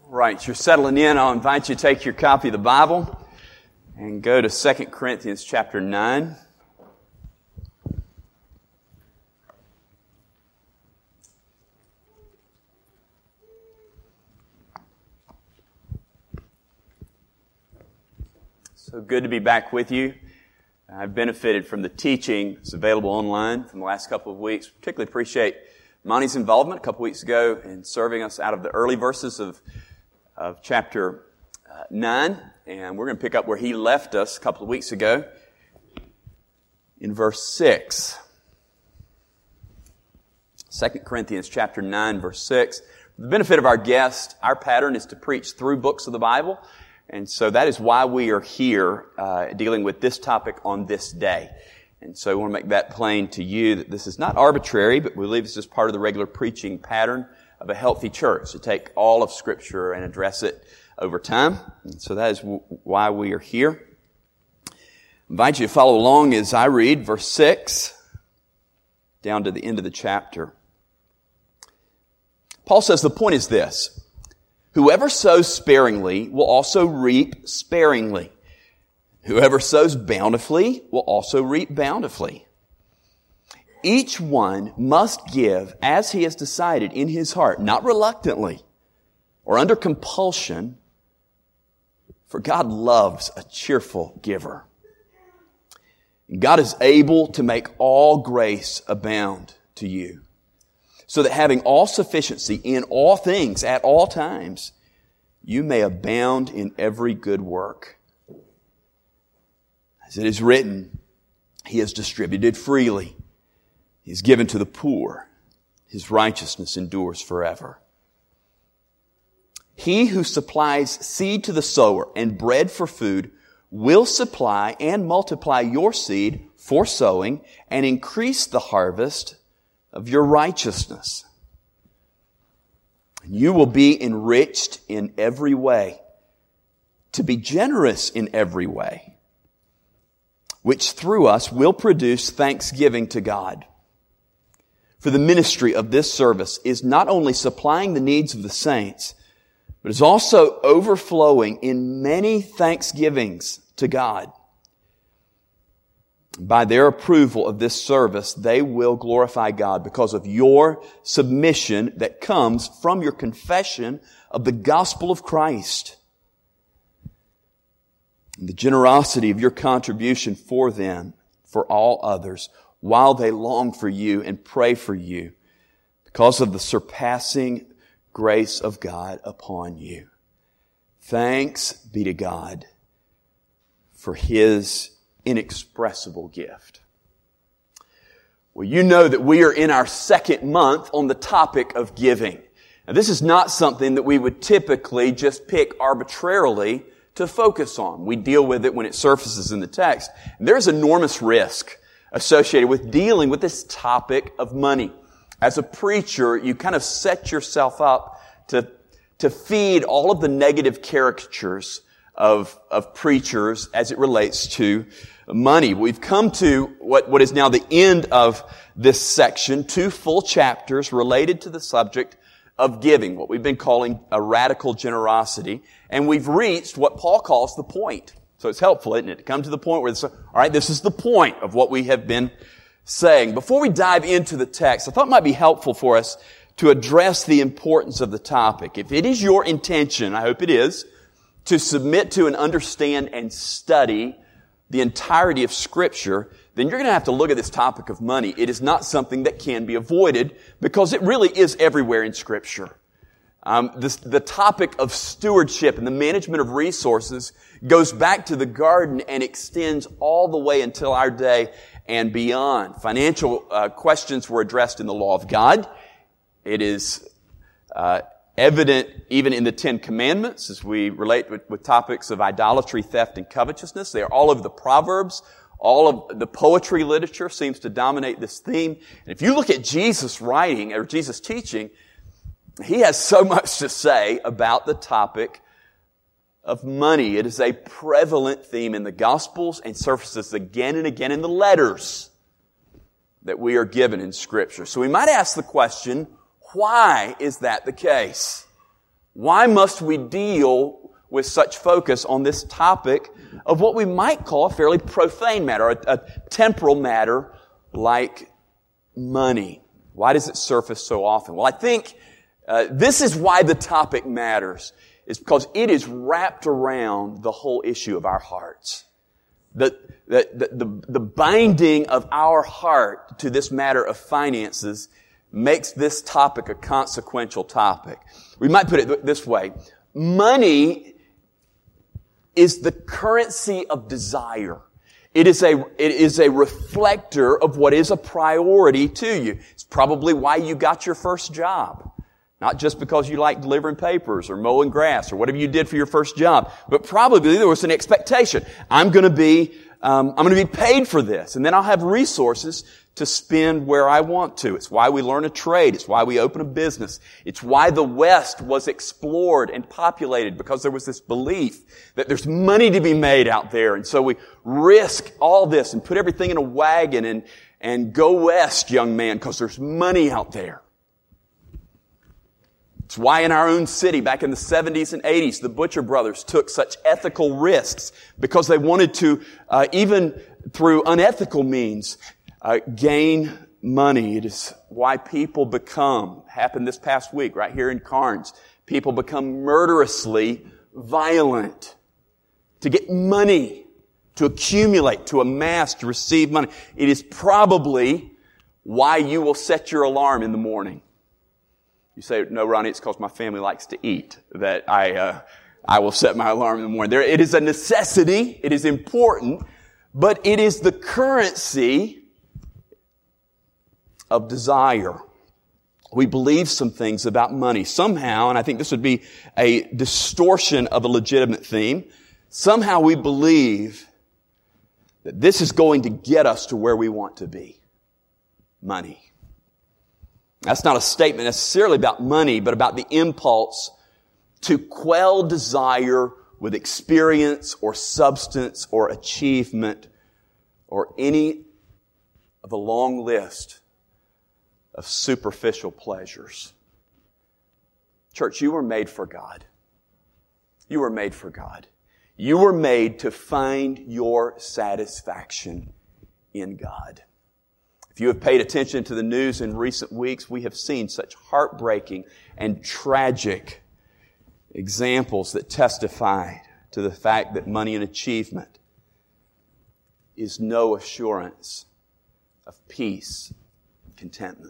Right, you're settling in. I'll invite you to take your copy of the Bible and go to 2 Corinthians chapter 9. So good to be back with you. I've benefited from the teaching that's available online from the last couple of weeks. Particularly appreciate Monty's involvement a couple weeks ago in serving us out of the early verses of chapter 9. And we're going to pick up where he left us a couple of weeks ago in verse 6. 2 Corinthians chapter 9, verse 6. For the benefit of our guest, our pattern is to preach through books of the Bible. And so that is why we are here dealing with this topic on this day. And so I want to make that plain to you that this is not arbitrary, but we believe this is part of the regular preaching pattern of a healthy church, to take all of Scripture and address it over time. And so that is why we are here. I invite you to follow along as I read verse 6 down to the end of the chapter. Paul says the point is this: whoever sows sparingly will also reap sparingly. Whoever sows bountifully will also reap bountifully. Each one must give as he has decided in his heart, not reluctantly or under compulsion, for God loves a cheerful giver. God is able to make all grace abound to you, so that having all sufficiency in all things at all times, you may abound in every good work. As it is written, He has distributed freely. He has given to the poor. His righteousness endures forever. He who supplies seed to the sower and bread for food will supply and multiply your seed for sowing and increase the harvest of your righteousness. And you will be enriched in every way, to be generous in every way, which through us will produce thanksgiving to God. For the ministry of this service is not only supplying the needs of the saints, but is also overflowing in many thanksgivings to God. By their approval of this service, they will glorify God because of your submission that comes from your confession of the gospel of Christ. And the generosity of your contribution for them, for all others, while they long for you and pray for you, because of the surpassing grace of God upon you. Thanks be to God for His inexpressible gift. Well, you know that we are in our second month on the topic of giving. Now, this is not something that we would typically just pick arbitrarily to focus on. We deal with it when it surfaces in the text. And there's enormous risk associated with dealing with this topic of money. As a preacher, you kind of set yourself up to feed all of the negative caricatures of preachers as it relates to money. We've come to what is now the end of this section, 2 full chapters related to the subject of giving, what we've been calling a radical generosity. And we've reached what Paul calls the point. So it's helpful, isn't it, to come to the point where it's, all right, this is the point of what we have been saying. Before we dive into the text, I thought it might be helpful for us to address the importance of the topic. If it is your intention, I hope it is, to submit to and understand and study the entirety of Scripture, then you're going to have to look at this topic of money. It is not something that can be avoided because it really is everywhere in Scripture. The topic of stewardship and the management of resources goes back to the garden and extends all the way until our day and beyond. Financial questions were addressed in the law of God. It is evident even in the 10 Commandments as we relate with topics of idolatry, theft, and covetousness. They are all over the Proverbs. All of the poetry literature seems to dominate this theme. And if you look at Jesus' writing or Jesus' teaching, he has so much to say about the topic of money. It is a prevalent theme in the Gospels and surfaces again and again in the letters that we are given in Scripture. So we might ask the question, why is that the case? Why must we deal with such focus on this topic of what we might call a fairly profane matter, a temporal matter like money? Why does it surface so often? Well, I think this is why the topic matters, is because it is wrapped around the whole issue of our hearts. The binding of our heart to this matter of finances makes this topic a consequential topic. We might put it this way. Money is the currency of desire. It is a reflector of what is a priority to you. It's probably why you got your first job. Not just because you like delivering papers or mowing grass or whatever you did for your first job, but probably there was an expectation. I'm going to be paid for this, and then I'll have resources to spend where I want to. It's why we learn a trade. It's why we open a business. It's why the West was explored and populated, because there was this belief that there's money to be made out there. And so we risk all this and put everything in a wagon and go west, young man, because there's money out there. It's why in our own city, back in the 70s and 80s, the Butcher Brothers took such ethical risks, because they wanted to, even through unethical means, gain money. It is why people happened this past week right here in Carnes, people become murderously violent to get money, to accumulate, to amass, to receive money. It is probably why you will set your alarm in the morning. You say, no, Ronnie, it's because my family likes to eat that I will set my alarm in the morning. It is a necessity. It is important, but it is the currency of desire. We believe some things about money. Somehow, and I think this would be a distortion of a legitimate theme, somehow we believe that this is going to get us to where we want to be. Money. That's not a statement necessarily about money, but about the impulse to quell desire with experience or substance or achievement or any of a long list of superficial pleasures. Church, you were made for God. You were made for God. You were made to find your satisfaction in God. If you have paid attention to the news in recent weeks, we have seen such heartbreaking and tragic examples that testify to the fact that money and achievement is no assurance of peace and contentment.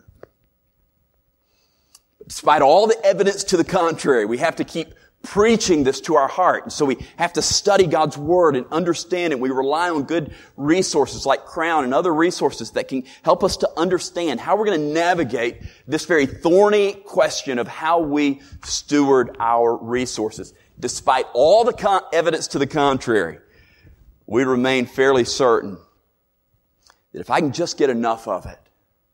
But despite all the evidence to the contrary, we have to keep preaching this to our heart. And so we have to study God's Word and understand it. We rely on good resources like Crown and other resources that can help us to understand how we're going to navigate this very thorny question of how we steward our resources. Despite all the evidence to the contrary, we remain fairly certain that if I can just get enough of it,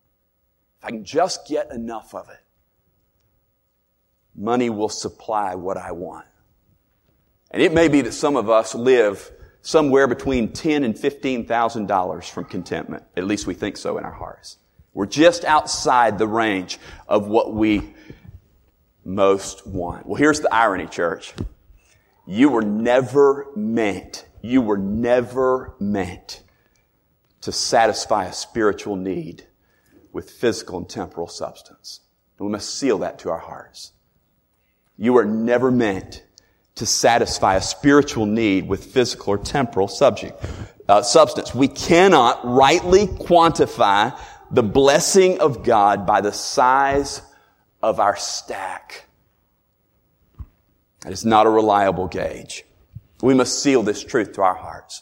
money will supply what I want. And it may be that some of us live somewhere between $10,000 and $15,000 from contentment. At least we think so in our hearts. We're just outside the range of what we most want. Well, here's the irony, church. You were never meant to satisfy a spiritual need with physical and temporal substance. And we must seal that to our hearts. You were never meant to satisfy a spiritual need with physical or temporal substance. We cannot rightly quantify the blessing of God by the size of our stack. That is not a reliable gauge. We must seal this truth to our hearts.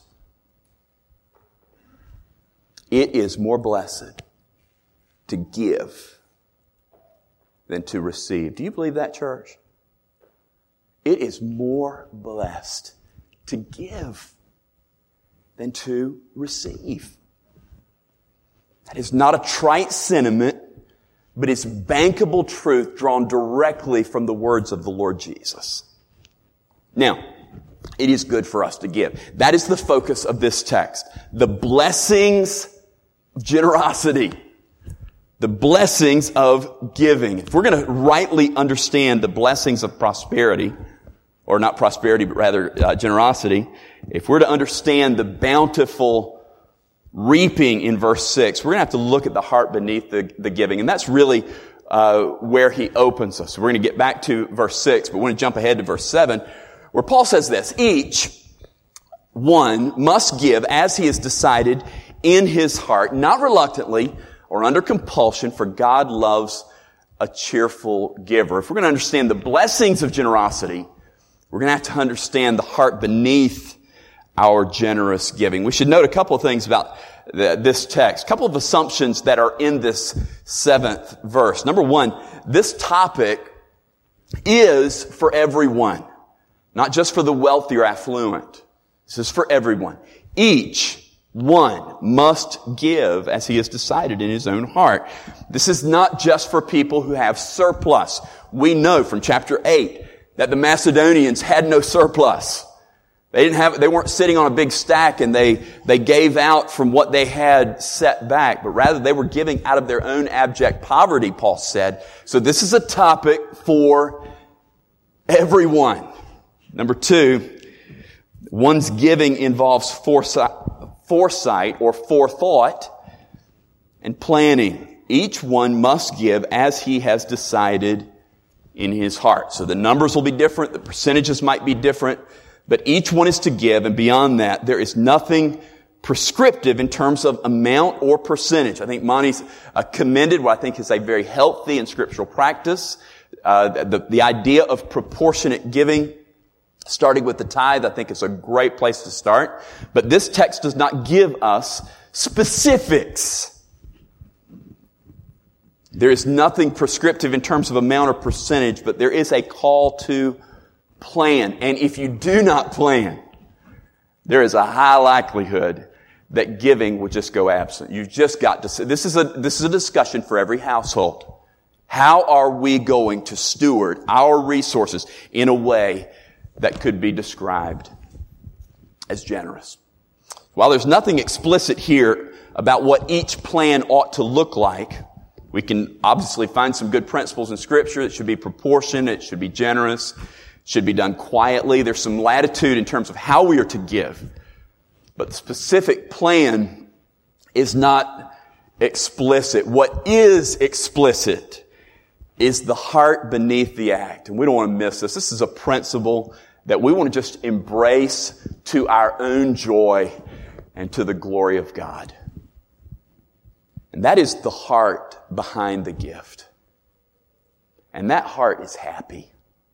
It is more blessed to give than to receive. Do you believe that, church? It is more blessed to give than to receive. That is not a trite sentiment, but it's bankable truth drawn directly from the words of the Lord Jesus. Now, it is good for us to give. That is the focus of this text. The blessings of generosity. The blessings of giving. If we're going to rightly understand the blessings of prosperity, or not prosperity, but rather generosity, if we're to understand the bountiful reaping in verse 6, we're going to have to look at the heart beneath the giving. And that's really where he opens us. We're going to get back to verse 6, but we're going to jump ahead to verse 7, where Paul says this: each one must give as he has decided in his heart, not reluctantly or under compulsion, for God loves a cheerful giver. If we're going to understand the blessings of generosity, we're going to have to understand the heart beneath our generous giving. We should note a couple of things about this text, a couple of assumptions that are in this 7th verse. Number one, this topic is for everyone, not just for the wealthy or affluent. This is for everyone. Each one must give as he has decided in his own heart. This is not just for people who have surplus. We know from chapter 8 that the Macedonians had no surplus. They weren't sitting on a big stack and they gave out from what they had set back, but rather they were giving out of their own abject poverty, Paul said. So this is a topic for everyone. Number two, one's giving involves foresight or forethought and planning. Each one must give as he has decided in his heart. So the numbers will be different, the percentages might be different, but each one is to give, and beyond that, there is nothing prescriptive in terms of amount or percentage. I think Monty's commended what I think is a very healthy and scriptural practice. The idea of proportionate giving, starting with the tithe, I think is a great place to start. But this text does not give us specifics. There is nothing prescriptive in terms of amount or percentage, but there is a call to plan. And if you do not plan, there is a high likelihood that giving will just go absent. You've just got to say, this is a discussion for every household. How are we going to steward our resources in a way that could be described as generous? While there's nothing explicit here about what each plan ought to look like, we can obviously find some good principles in Scripture. It should be proportionate, it should be generous, it should be done quietly. There's some latitude in terms of how we are to give. But the specific plan is not explicit. What is explicit is the heart beneath the act. And we don't want to miss this. This is a principle that we want to just embrace to our own joy and to the glory of God. And that is the heart behind the gift. And that heart is happy.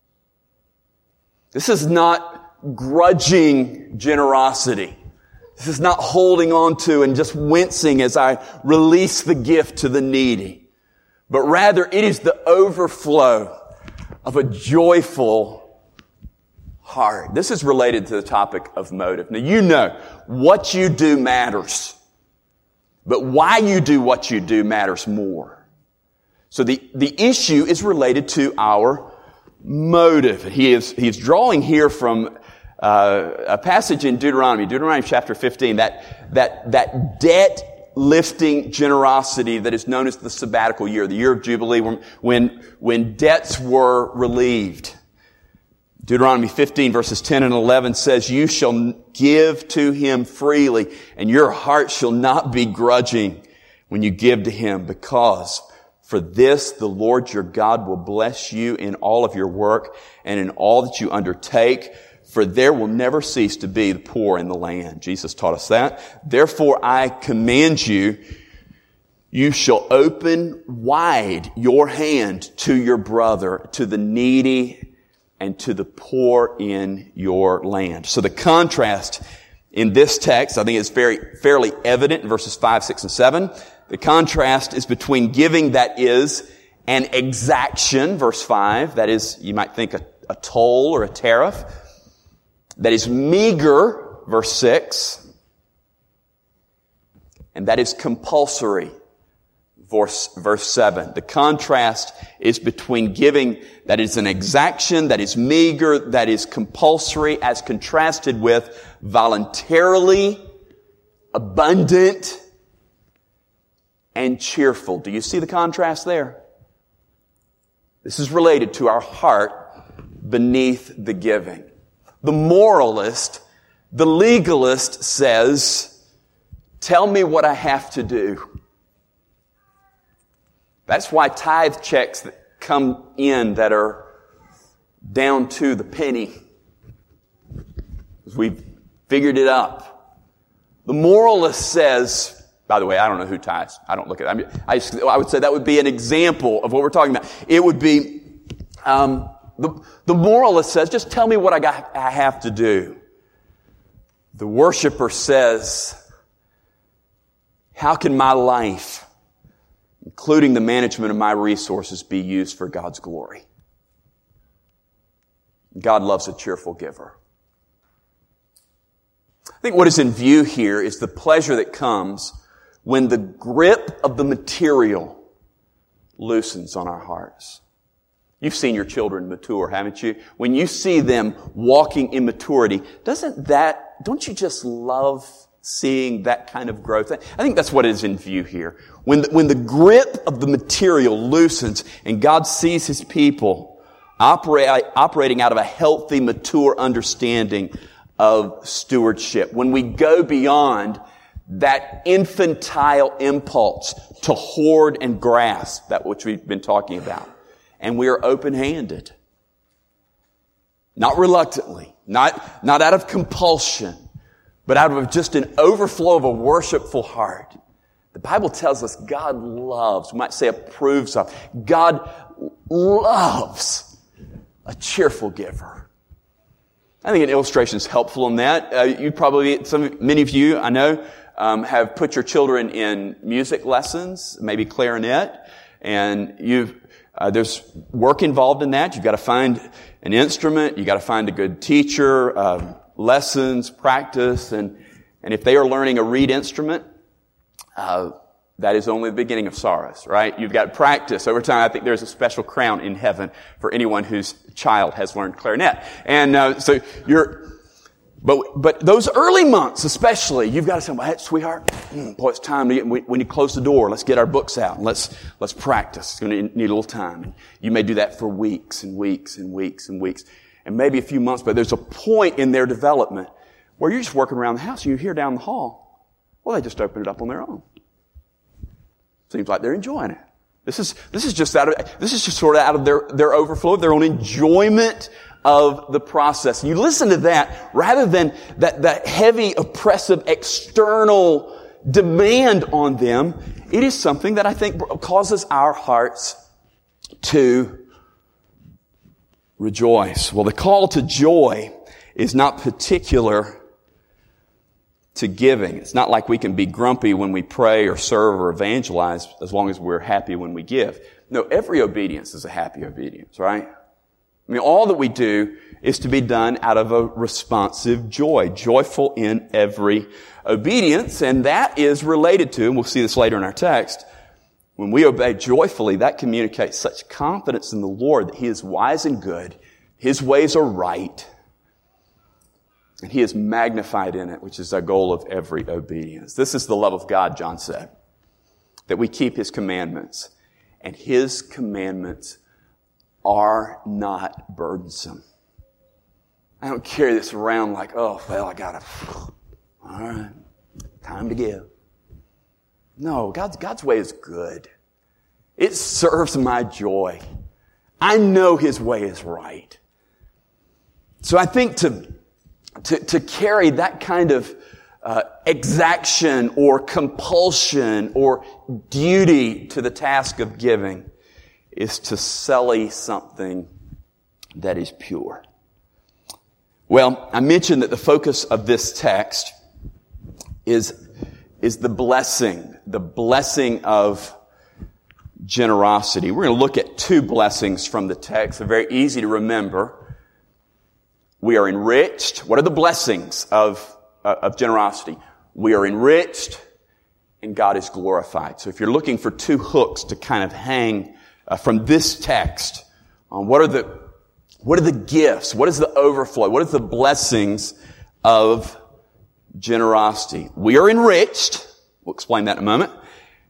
This is not grudging generosity. This is not holding on to and just wincing as I release the gift to the needy. But rather, it is the overflow of a joyful heart. This is related to the topic of motive. Now, you know, what you do matters. But why you do what you do matters more. So the issue is related to our motive. He's drawing here from a passage in Deuteronomy chapter 15, that debt-lifting generosity that is known as the sabbatical year, the year of Jubilee, when debts were relieved. Deuteronomy 15 verses 10 and 11 says, "You shall give to him freely, and your heart shall not be grudging when you give to him, because for this the Lord your God will bless you in all of your work and in all that you undertake, for there will never cease to be the poor in the land." Jesus taught us that. "Therefore I command you, you shall open wide your hand to your brother, to the needy, and to the poor in your land." So the contrast in this text, I think, is fairly evident in verses 5, 6, and 7. The contrast is between giving that is an exaction, verse 5, that is, you might think a toll or a tariff, that is meager, verse 6, and that is compulsory, verse 7. The contrast is between giving that is an exaction, that is meager, that is compulsory, as contrasted with voluntarily, abundant, and cheerful. Do you see the contrast there? This is related to our heart beneath the giving. The moralist, the legalist says, tell me what I have to do. That's why tithe checks that come in that are down to the penny, because we've figured it up. The moralist says, by the way, I don't know who tithes. I don't look at it. I would say that would be an example of what we're talking about. It would be, the moralist says, just tell me what I have to do. The worshiper says, how can my life, including the management of my resources, be used for God's glory? God loves a cheerful giver. I think what is in view here is the pleasure that comes when the grip of the material loosens on our hearts. You've seen your children mature, haven't you? When you see them walking in maturity, don't you just love seeing that kind of growth? I think that's what is in view here. When the grip of the material loosens and God sees His people operating out of a healthy, mature understanding of stewardship. When we go beyond that infantile impulse to hoard and grasp, that which we've been talking about. And we are open-handed. Not reluctantly, not out of compulsion, but out of just an overflow of a worshipful heart. The Bible tells us God loves, we might say approves of, God loves a cheerful giver. I think an illustration is helpful in that. Many of you, I know, have put your children in music lessons, maybe clarinet, and there's work involved in that. You've got to find an instrument, you've got to find a good teacher, lessons, practice, and if they are learning a reed instrument, that is only the beginning of sorrows, right? You've got practice over time. I think there's a special crown in heaven for anyone whose child has learned clarinet. And But those early months especially, you've got to say, well, hey, sweetheart, boy, it's time to get, when you close the door, let's get our books out and let's practice. It's going to need a little time. And you may do that for weeks and weeks and weeks and weeks and maybe a few months, but there's a point in their development where you're just working around the house and you hear down the hall, well, they just open it up on their own. Seems like they're enjoying it. This is just sort of out of their overflow, their own enjoyment of the process. And you listen to that rather than that heavy, oppressive, external demand on them. It is something that I think causes our hearts to rejoice. Well, the call to joy is not particular to giving. It's not like we can be grumpy when we pray or serve or evangelize as long as we're happy when we give. No, every obedience is a happy obedience, right? I mean, all that we do is to be done out of a responsive joy, joyful in every obedience, and that is related to, and we'll see this later in our text, when we obey joyfully, that communicates such confidence in the Lord that He is wise and good, His ways are right, and He is magnified in it, which is the goal of every obedience. This is the love of God, John said, that we keep His commandments, and His commandments are not burdensome. I don't carry this around like, oh, well, all right, time to give. No, God's way is good. It serves my joy. I know His way is right. So I think to carry that kind of exaction or compulsion or duty to the task of giving is to sully something that is pure. Well, I mentioned that the focus of this text is the blessing of generosity. We're going to look at two blessings from the text. They're very easy to remember. We are enriched. What are the blessings of generosity? We are enriched and God is glorified. So if you're looking for two hooks to kind of hang from this text on what are the gifts, what is the overflow, what is the blessings of generosity? We are enriched. We'll explain that in a moment.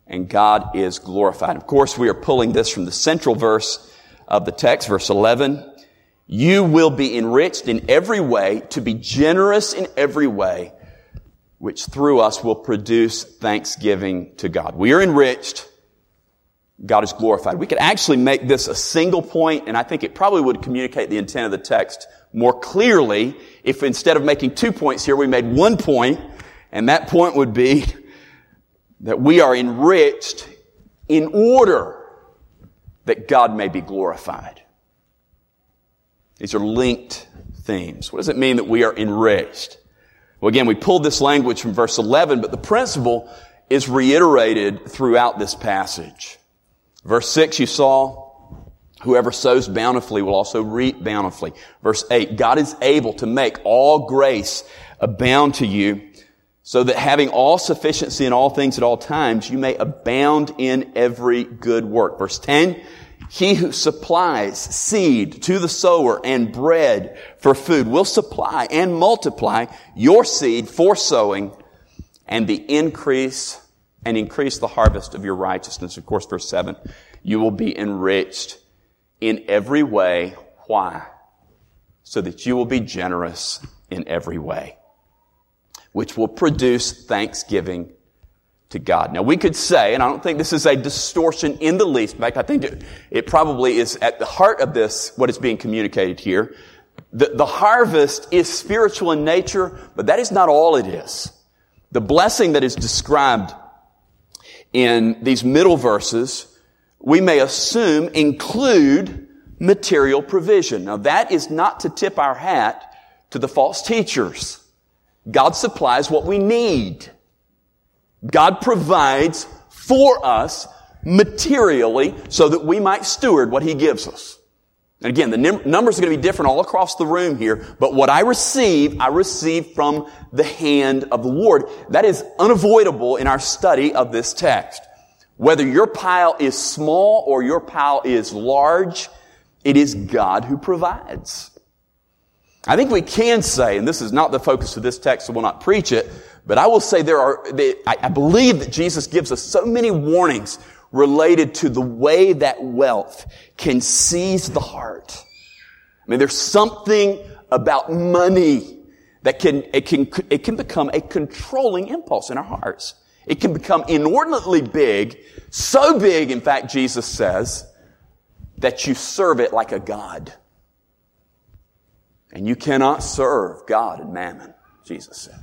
and God is glorified. Of course, we are pulling this from the central verse of the text, verse 11. You will be enriched in every way, to be generous in every way, which through us will produce thanksgiving to God. We are enriched. God is glorified. We could actually make this a single point, and I think it probably would communicate the intent of the text more clearly if instead of making 2 points here, we made 1 point, and that point would be that we are enriched in order that God may be glorified. These are linked themes. What does it mean that we are enriched? Well, again, we pulled this language from verse 11, but the principle is reiterated throughout this passage. Verse 6, you saw, whoever sows bountifully will also reap bountifully. Verse 8, God is able to make all grace abound to you, so that having all sufficiency in all things at all times, you may abound in every good work. Verse 10, he who supplies seed to the sower and bread for food will supply and multiply your seed for sowing and increase the harvest of your righteousness. Of course, verse 7, you will be enriched in every way. Why? So that you will be generous in every way, which will produce thanksgiving to God. Now, we could say, and I don't think this is a distortion in the least. In fact, I think it probably is at the heart of this, what is being communicated here. The harvest is spiritual in nature, but that is not all it is. The blessing that is described in these middle verses, we may assume include material provision. Now, that is not to tip our hat to the false teachers. God supplies what we need. God provides for us materially so that we might steward what He gives us. And again, the numbers are going to be different all across the room here, but what I receive from the hand of the Lord. That is unavoidable in our study of this text. Whether your pile is small or your pile is large, it is God who provides. I think we can say, and this is not the focus of this text, so we'll not preach it, but I will say I believe that Jesus gives us so many warnings related to the way that wealth can seize the heart. I mean, there's something about money that can become a controlling impulse in our hearts. It can become inordinately big, so big, in fact, Jesus says, that you serve it like a god. And you cannot serve God and mammon, Jesus said.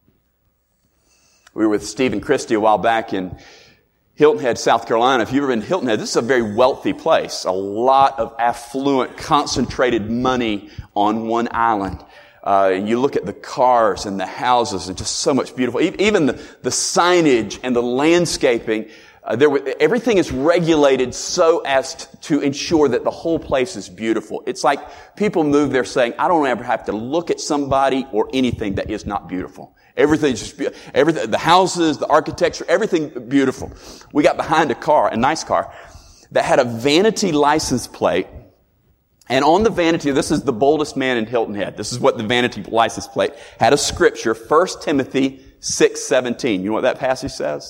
We were with Stephen Christie a while back in Hilton Head, South Carolina. If you've ever been to Hilton Head, this is a very wealthy place. A lot of affluent, concentrated money on one island. You look at the cars and the houses and just so much beautiful. Even the signage and the landscaping, everything is regulated so as to ensure that the whole place is beautiful. It's like people move there saying, I don't ever have to look at somebody or anything that is not beautiful. Everything's just beautiful. Everything, the houses, the architecture, everything beautiful. We got behind a nice car, that had a vanity license plate. And on the vanity, this is the boldest man in Hilton Head. This is what the vanity license plate had, a scripture, 1 Timothy 6:17. You know what that passage says?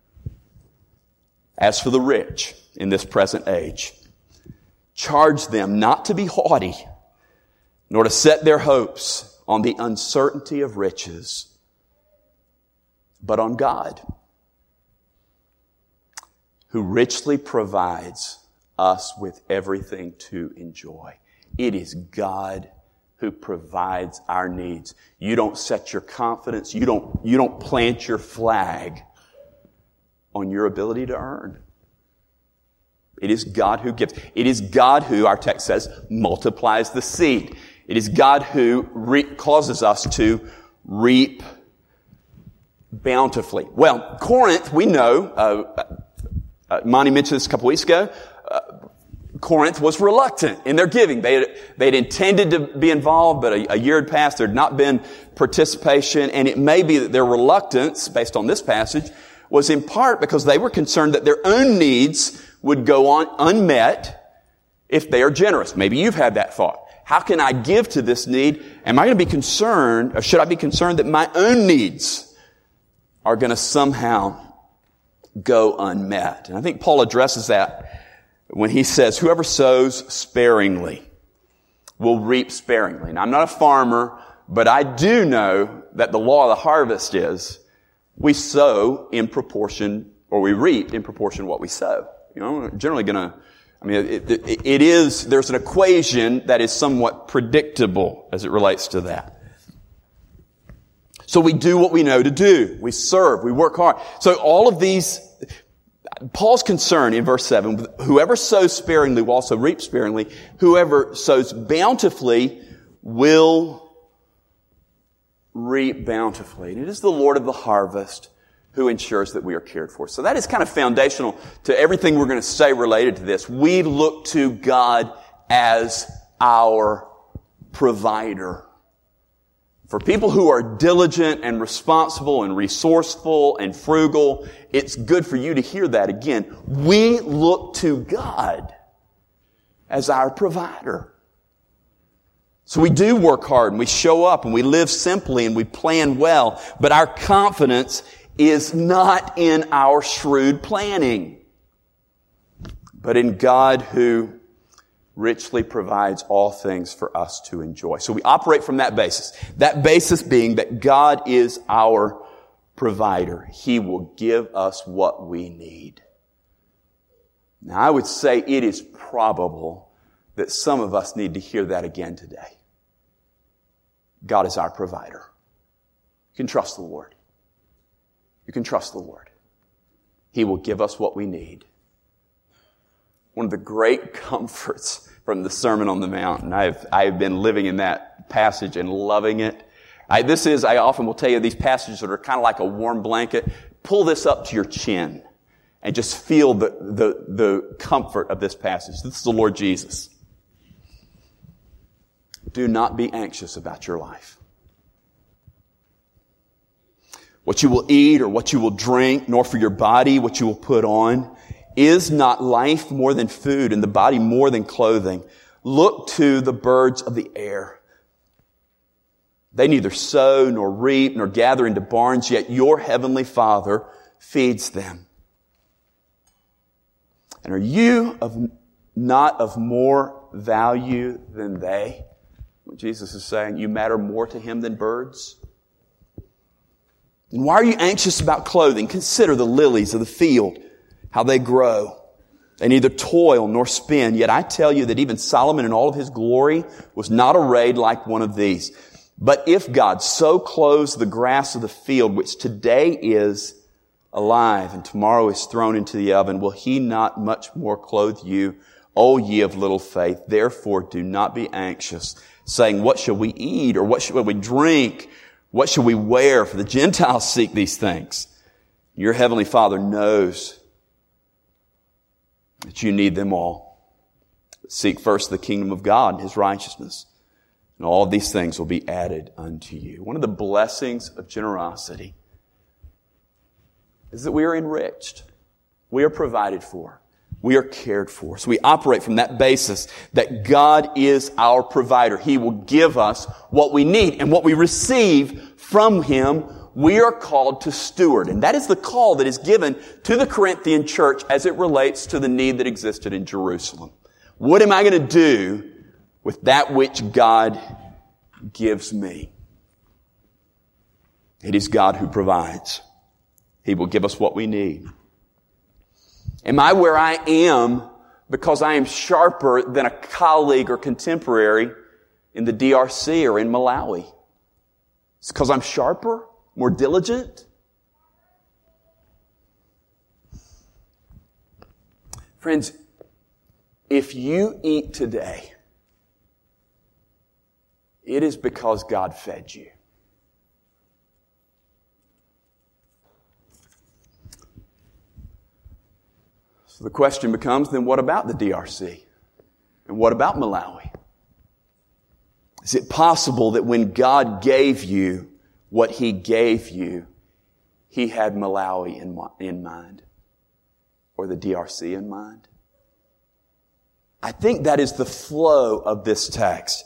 As for the rich in this present age, charge them not to be haughty, nor to set their hopes on the uncertainty of riches, but on God, who richly provides us with everything to enjoy. It is God who provides our needs. You don't set your confidence, you don't plant your flag on your ability to earn. It is God who gives. It is God who, our text says, multiplies the seed. It is God who causes us to reap bountifully. Well, Corinth, we know, Monty mentioned this a couple weeks ago, Corinth was reluctant in their giving. They'd intended to be involved, but a year had passed. There had not been participation, and it may be that their reluctance, based on this passage, was in part because they were concerned that their own needs would go on unmet if they are generous. Maybe you've had that thought. How can I give to this need? Am I going to be concerned, or should I be concerned that my own needs are going to somehow go unmet. And I think Paul addresses that when he says, whoever sows sparingly will reap sparingly. Now, I'm not a farmer, but I do know that the law of the harvest is we sow in proportion, or we reap in proportion what we sow. You know, we're generally there's an equation that is somewhat predictable as it relates to that. So we do what we know to do. We serve. We work hard. So all of these, Paul's concern in verse 7, whoever sows sparingly will also reap sparingly. Whoever sows bountifully will reap bountifully. And it is the Lord of the harvest who ensures that we are cared for. So that is kind of foundational to everything we're going to say related to this. We look to God as our provider. For people who are diligent and responsible and resourceful and frugal, it's good for you to hear that again. We look to God as our provider. So we do work hard and we show up and we live simply and we plan well, but our confidence is not in our shrewd planning, but in God who richly provides all things for us to enjoy. So we operate from that basis. That basis being that God is our provider. He will give us what we need. Now, I would say it is probable that some of us need to hear that again today. God is our provider. You can trust the Lord. You can trust the Lord. He will give us what we need. One of the great comforts from the Sermon on the Mount, and I've been living in that passage and loving it. I often will tell you these passages that are kind of like a warm blanket. Pull this up to your chin and just feel the comfort of this passage. This is the Lord Jesus. Do not be anxious about your life. What you will eat or what you will drink, nor for your body what you will put on. Is not life more than food and the body more than clothing? Look to the birds of the air. They neither sow nor reap nor gather into barns, yet your heavenly Father feeds them. And are you not of more value than they? Jesus is saying, you matter more to Him than birds? And why are you anxious about clothing? Consider the lilies of the field, how they grow. They neither toil nor spin. Yet I tell you that even Solomon in all of his glory was not arrayed like one of these. But if God so clothes the grass of the field, which today is alive and tomorrow is thrown into the oven, will He not much more clothe you, O ye of little faith? Therefore do not be anxious, saying, what shall we eat? Or what shall we drink? What shall we wear? For the Gentiles seek these things. Your heavenly Father knows that you need them all. Seek first the kingdom of God and His righteousness, and all of these things will be added unto you. One of the blessings of generosity is that we are enriched. We are provided for. We are cared for. So we operate from that basis that God is our provider. He will give us what we need, and what we receive from Him, we are called to steward. And that is the call that is given to the Corinthian church as it relates to the need that existed in Jerusalem. What am I going to do with that which God gives me? It is God who provides. He will give us what we need. Am I where I am because I am sharper than a colleague or contemporary in the DRC or in Malawi? It's because I'm sharper, more diligent? Friends, if you eat today, it is because God fed you. So the question becomes, then what about the DRC? And what about Malawi? Is it possible that when God gave you what He gave you, He had Malawi in mind? Or the DRC in mind? I think that is the flow of this text.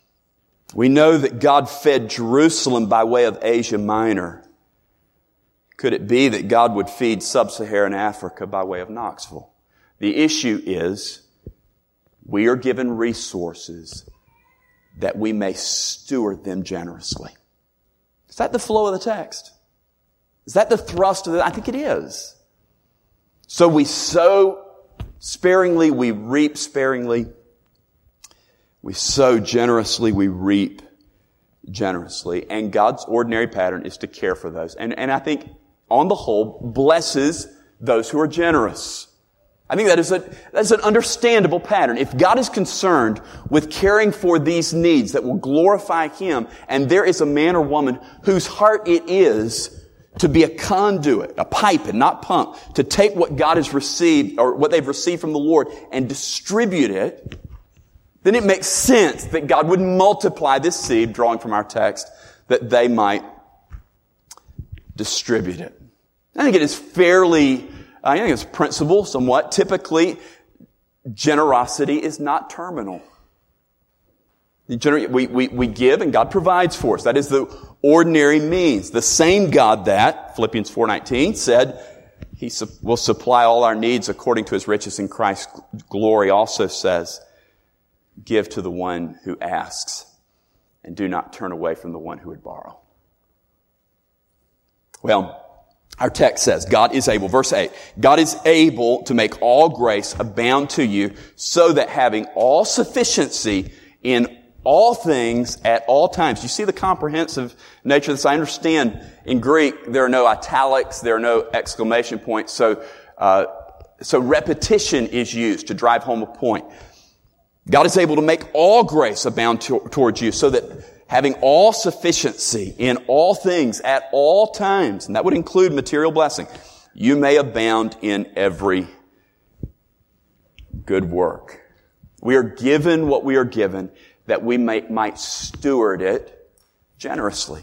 We know that God fed Jerusalem by way of Asia Minor. Could it be that God would feed sub-Saharan Africa by way of Knoxville? The issue is we are given resources that we may steward them generously. Is that the flow of the text? Is that the thrust of it? I think it is. So we sow sparingly, we reap sparingly. We sow generously, we reap generously. And God's ordinary pattern is to care for those. And I think, on the whole, blesses those who are generous. I think that's an understandable pattern. If God is concerned with caring for these needs that will glorify Him, and there is a man or woman whose heart it is to be a conduit, a pipe and not pump, to take what God has received, or what they've received from the Lord, and distribute it, then it makes sense that God would multiply this seed, drawing from our text, that they might distribute it. I think it is I think it's principle somewhat. Typically, generosity is not terminal. We give and God provides for us. That is the ordinary means. The same God that, Philippians 4:19, said He will supply all our needs according to His riches in Christ's glory, also says, give to the one who asks and do not turn away from the one who would borrow. Well, our text says, God is able, verse 8, God is able to make all grace abound to you, so that having all sufficiency in all things at all times. You see the comprehensive nature of this? I understand in Greek there are no italics, there are no exclamation points, so repetition is used to drive home a point. God is able to make all grace abound towards you, so that having all sufficiency in all things at all times, and that would include material blessing, you may abound in every good work. We are given what we are given that we might steward it generously.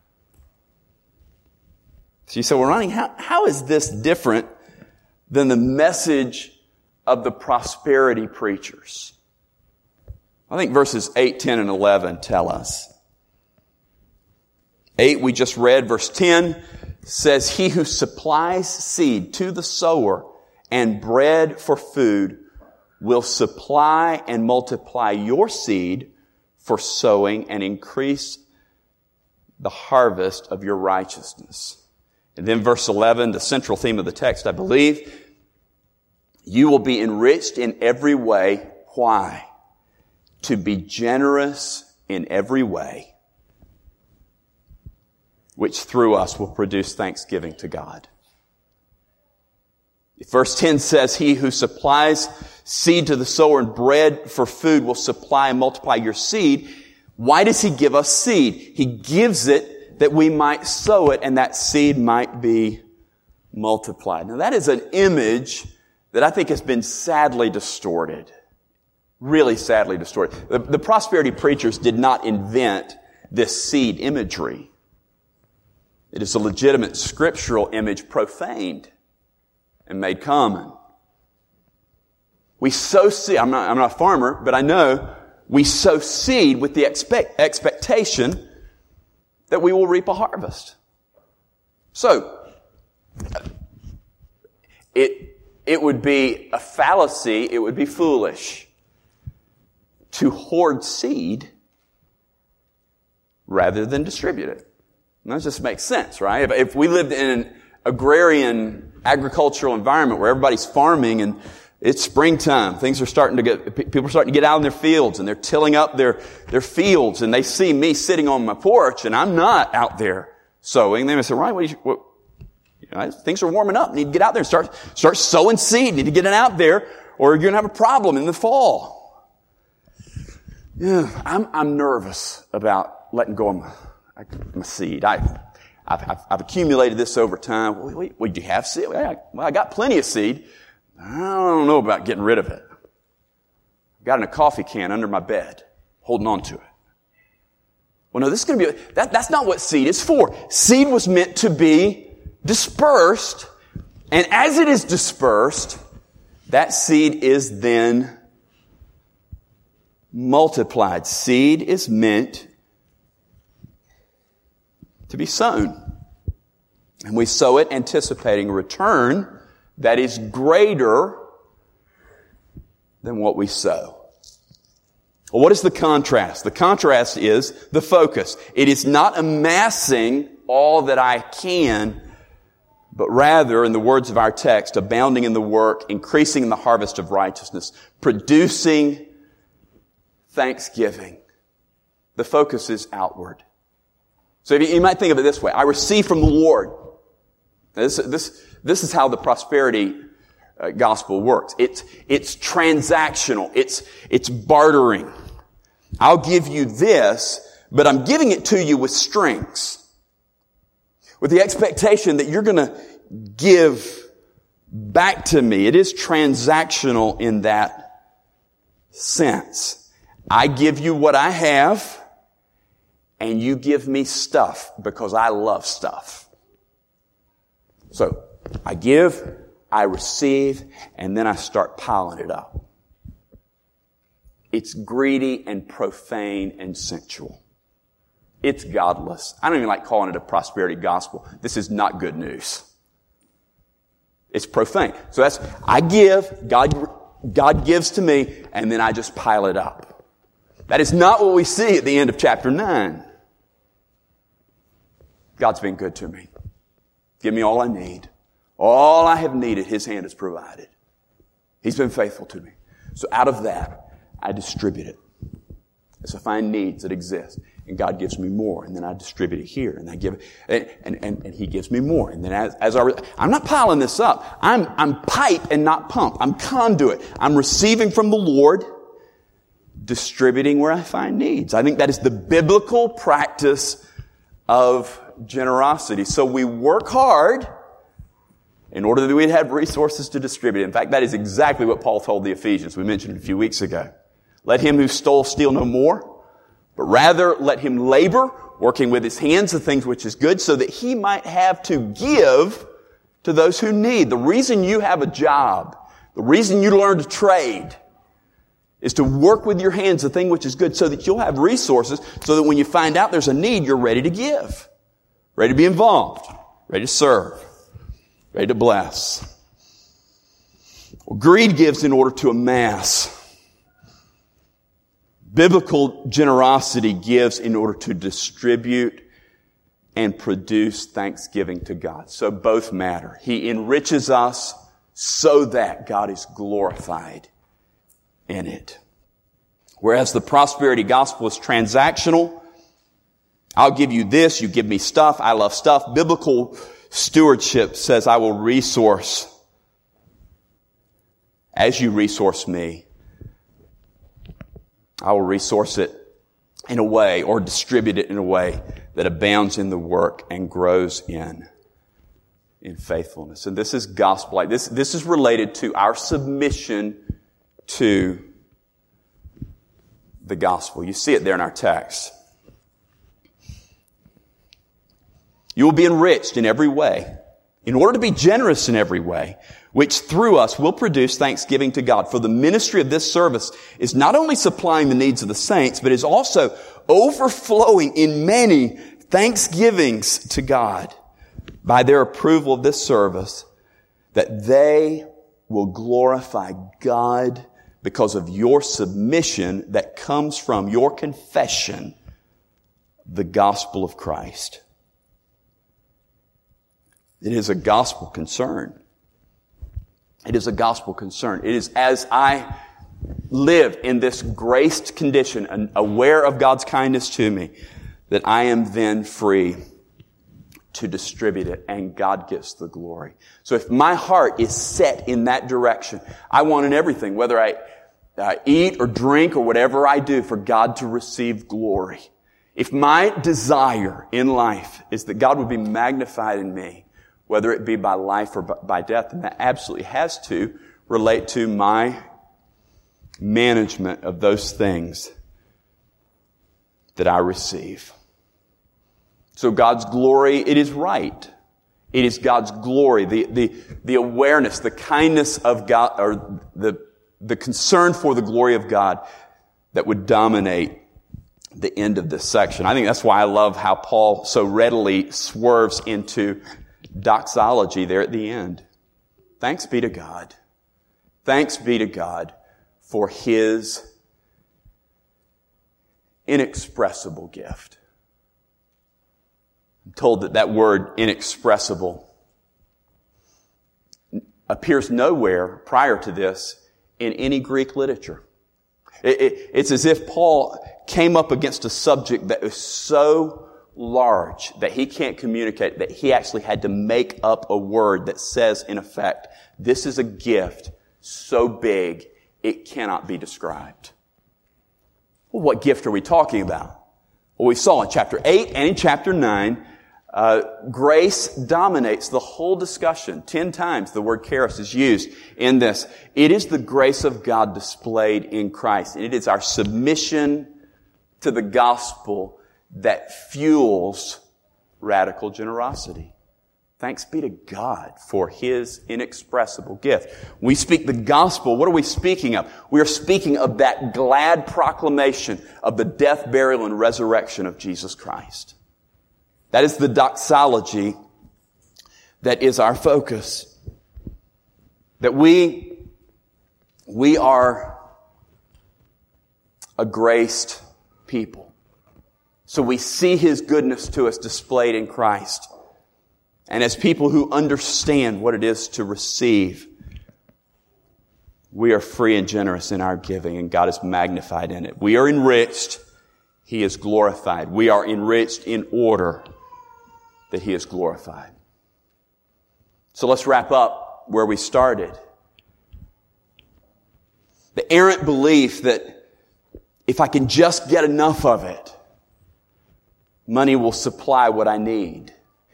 So you say, well, Ronnie, how is this different than the message of the prosperity preachers? I think verses 8, 10, and 11 tell us. 8, we just read, verse 10 says, He who supplies seed to the sower and bread for food will supply and multiply your seed for sowing and increase the harvest of your righteousness. And then verse 11, the central theme of the text, I believe, you will be enriched in every way. Why? To be generous in every way, which through us will produce thanksgiving to God. Verse 10 says, He who supplies seed to the sower and bread for food will supply and multiply your seed. Why does He give us seed? He gives it that we might sow it and that seed might be multiplied. Now that is an image that I think has been sadly distorted. Really sadly distorted. The prosperity preachers did not invent this seed imagery. It is a legitimate scriptural image profaned and made common. We sow seed. I'm not a farmer, but I know we sow seed with the expectation that we will reap a harvest. So, it would be a fallacy, it would be foolish to hoard seed rather than distribute it. And that just makes sense, right? If we lived in an agrarian agricultural environment where everybody's farming and it's springtime, people are starting to get out in their fields and they're tilling up their fields, and they see me sitting on my porch and I'm not out there sowing. They may say, right, things are warming up. You need to get out there and start sowing seed. You need to get it out there or you're going to have a problem in the fall. Yeah, I'm nervous about letting go of my seed. I've accumulated this over time. Well, do you have seed? Well, I got plenty of seed. I don't know about getting rid of it. I've got it in a coffee can under my bed, holding on to it. Well, no, this is going to be, that's not what seed is for. Seed was meant to be dispersed, and as it is dispersed, that seed is then multiplied. Seed is meant to be sown. And we sow it anticipating a return that is greater than what we sow. Well, what is the contrast? The contrast is the focus. It is not amassing all that I can, but rather, in the words of our text, abounding in the work, increasing in the harvest of righteousness, producing thanksgiving. The focus is outward. So you might think of it this way. I receive from the Lord. This is how the prosperity gospel works. It's transactional. It's bartering. I'll give you this, but I'm giving it to you with strings. With the expectation that you're going to give back to me. It is transactional in that sense. I give you what I have, and you give me stuff because I love stuff. So, I give, I receive, and then I start piling it up. It's greedy and profane and sensual. It's godless. I don't even like calling it a prosperity gospel. This is not good news. It's profane. So I give, God gives to me, and then I just pile it up. That is not what we see at the end of chapter 9. God's been good to me. Give me all I need. All I have needed, His hand has provided. He's been faithful to me. So out of that, I distribute it. As I find needs that exist. And God gives me more, and then I distribute it here, and I give it, and He gives me more. And then I'm not piling this up. I'm pipe and not pump. I'm conduit. I'm receiving from the Lord, distributing where I find needs. I think that is the biblical practice of generosity. So we work hard in order that we'd have resources to distribute. In fact, that is exactly what Paul told the Ephesians. We mentioned it a few weeks ago. Let him who stole steal no more, but rather let him labor, working with his hands the things which is good, so that he might have to give to those who need. The reason you have a job, the reason you learned a trade, is to work with your hands the thing which is good, so that you'll have resources, so that when you find out there's a need, you're ready to give, ready to be involved, ready to serve, ready to bless. Well, greed gives in order to amass. Biblical generosity gives in order to distribute and produce thanksgiving to God. So both matter. He enriches us so that God is glorified in it. Whereas the prosperity gospel is transactional. I'll give you this, you give me stuff, I love stuff. Biblical stewardship says I will resource as you resource me. I will resource it in a way or distribute it in a way that abounds in the work and grows in faithfulness. And this is gospel. This is related to our submission to the gospel. You see it there in our text. You will be enriched in every way, in order to be generous in every way, which through us will produce thanksgiving to God. For the ministry of this service is not only supplying the needs of the saints, but is also overflowing in many thanksgivings to God by their approval of this service, that they will glorify God because of your submission that comes from your confession, the gospel of Christ. It is a gospel concern. It is a gospel concern. It is as I live in this graced condition and aware of God's kindness to me that I am then free to distribute it, and God gets the glory. So if my heart is set in that direction, I want in everything, whether I eat or drink or whatever I do, for God to receive glory. If my desire in life is that God would be magnified in me, whether it be by life or by death, and that absolutely has to relate to my management of those things that I receive. So God's glory, it is right. It is God's glory, the awareness, the kindness of God, or the concern for the glory of God that would dominate the end of this section. I think that's why I love how Paul so readily swerves into doxology there at the end. Thanks be to God. Thanks be to God for His inexpressible gift. I'm told that word inexpressible appears nowhere prior to this in any Greek literature. It's as if Paul came up against a subject that is so large that he can't communicate, that he actually had to make up a word that says, in effect, this is a gift so big it cannot be described. Well, what gift are we talking about? Well, we saw in chapter 8 and in chapter 9, grace dominates the whole discussion. 10 times the word charis is used in this. It is the grace of God displayed in Christ. And it is our submission to the gospel that fuels radical generosity. Thanks be to God for His inexpressible gift. When we speak the gospel, what are we speaking of? We are speaking of that glad proclamation of the death, burial, and resurrection of Jesus Christ. That is the doxology that is our focus. That we are a graced people. So we see His goodness to us displayed in Christ. And as people who understand what it is to receive, we are free and generous in our giving, and God is magnified in it. We are enriched. He is glorified. We are enriched in order that He is glorified. So let's wrap up where we started. The errant belief that if I can just get enough of it, money will supply what I need.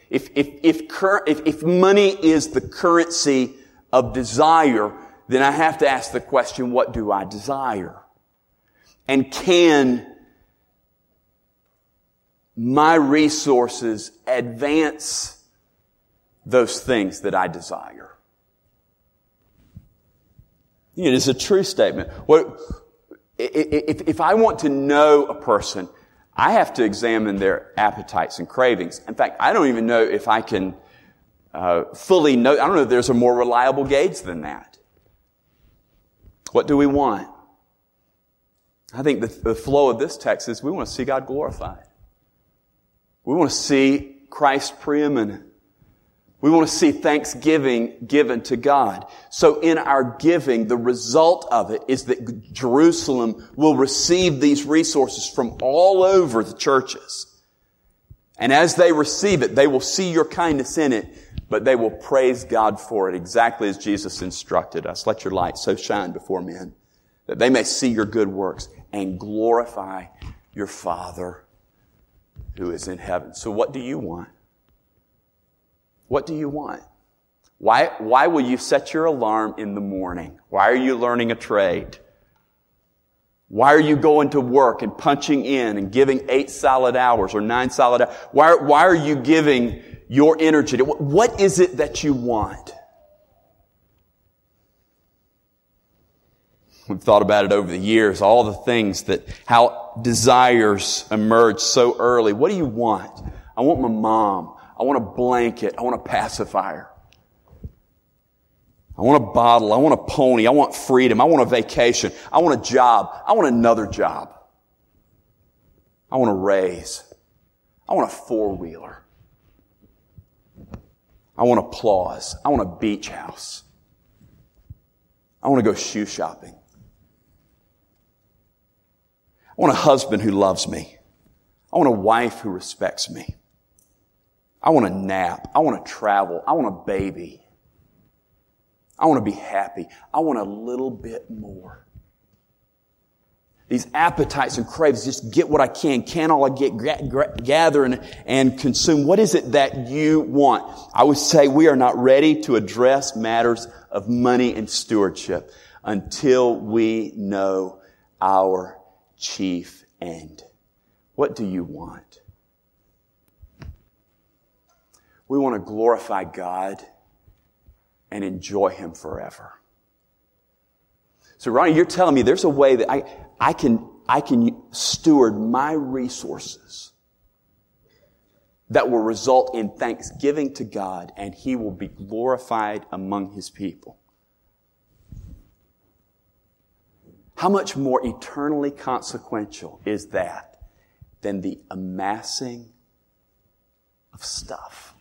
If money is the currency of desire, then I have to ask the question, what do I desire? And can my resources advance those things that I desire? It is a true statement. If I want to know a person, I have to examine their appetites and cravings. In fact, I don't even know if I can fully know. I don't know if there's a more reliable gauge than that. What do we want? I think the flow of this text is we want to see God glorified. We want to see Christ preeminent. We want to see thanksgiving given to God. So in our giving, the result of it is that Jerusalem will receive these resources from all over the churches. And as they receive it, they will see your kindness in it, but they will praise God for it, exactly as Jesus instructed us. Let your light so shine before men, that they may see your good works and glorify your Father who is in heaven. So what do you want? What do you want? Why will you set your alarm in the morning? Why are you learning a trade? Why are you going to work and punching in and giving 8 solid hours or 9 solid hours? Why are you giving your energy to, what is it that you want? We've thought about it over the years, all the things how desires emerge so early. What do you want? I want my mom. I want a blanket. I want a pacifier. I want a bottle. I want a pony. I want freedom. I want a vacation. I want a job. I want another job. I want a raise. I want a 4-wheeler. I want applause. I want a beach house. I want to go shoe shopping. I want a husband who loves me. I want a wife who respects me. I want a nap. I want to travel. I want a baby. I want to be happy. I want a little bit more. These appetites and cravings, just get what I can all I get, gather and consume. What is it that you want? I would say we are not ready to address matters of money and stewardship until we know our chief end. What do you want? We want to glorify God and enjoy Him forever. So Ronnie, you're telling me there's a way that I can steward my resources that will result in thanksgiving to God, and He will be glorified among His people. How much more eternally consequential is that than the amassing of stuff?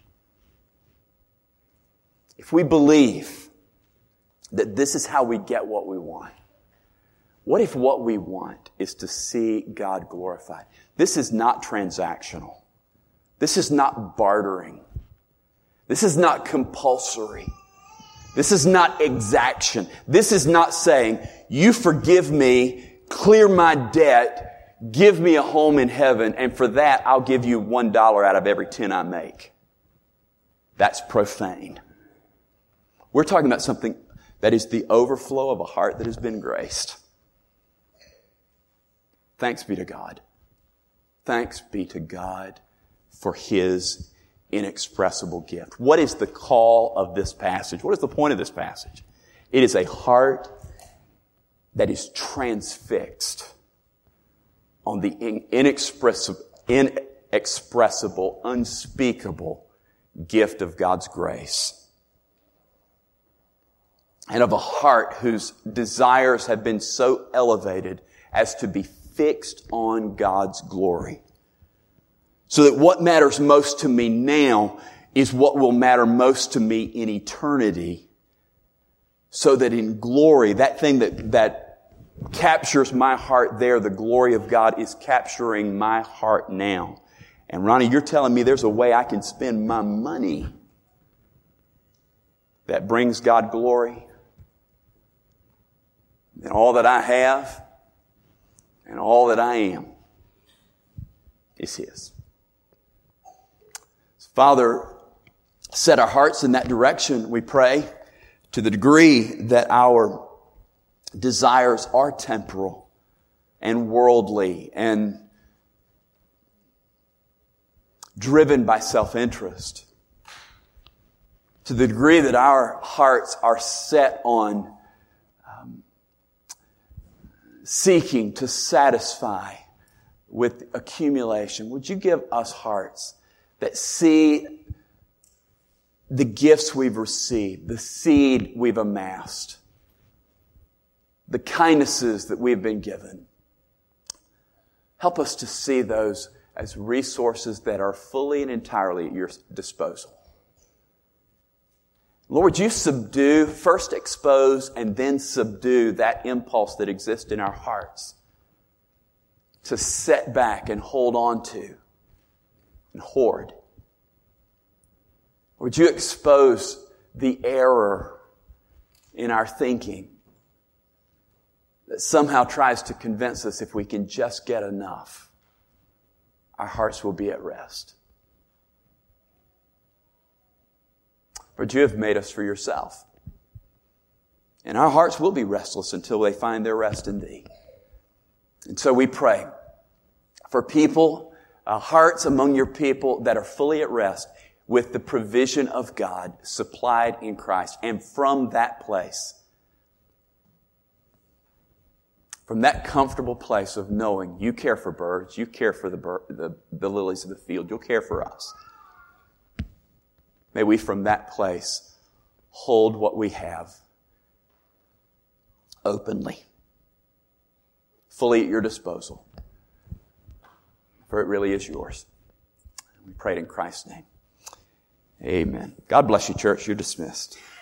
If we believe that this is how we get what we want, what if what we want is to see God glorified? This is not transactional. This is not bartering. This is not compulsory. This is not exaction. This is not saying, you forgive me, clear my debt, give me a home in heaven, and for that I'll give you $1 out of every 10 I make. That's profane. We're talking about something that is the overflow of a heart that has been graced. Thanks be to God. Thanks be to God for His inexpressible gift. What is the call of this passage? What is the point of this passage? It is a heart that is transfixed on the inexpressible, unspeakable gift of God's grace. And of a heart whose desires have been so elevated as to be fixed on God's glory. So that what matters most to me now is what will matter most to me in eternity. So that in glory, that thing that captures my heart there, the glory of God is capturing my heart now. And Ronnie, you're telling me there's a way I can spend my money that brings God glory? And all that I have and all that I am is His. Father, set our hearts in that direction, we pray, to the degree that our desires are temporal and worldly and driven by self-interest. To the degree that our hearts are set on seeking to satisfy with accumulation, would you give us hearts that see the gifts we've received, the seed we've amassed, the kindnesses that we've been given. Help us to see those as resources that are fully and entirely at your disposal. Lord, you subdue, first expose, and then subdue that impulse that exists in our hearts to set back and hold on to and hoard. Would you expose the error in our thinking that somehow tries to convince us if we can just get enough, our hearts will be at rest? But you have made us for yourself. And our hearts will be restless until they find their rest in Thee. And so we pray for people, hearts among your people that are fully at rest with the provision of God supplied in Christ. And from that place, from that comfortable place of knowing you care for birds, you care for the lilies of the field, you'll care for us. May we from that place hold what we have openly, fully at your disposal. For it really is yours. We pray it in Christ's name. Amen. God bless you, church. You're dismissed.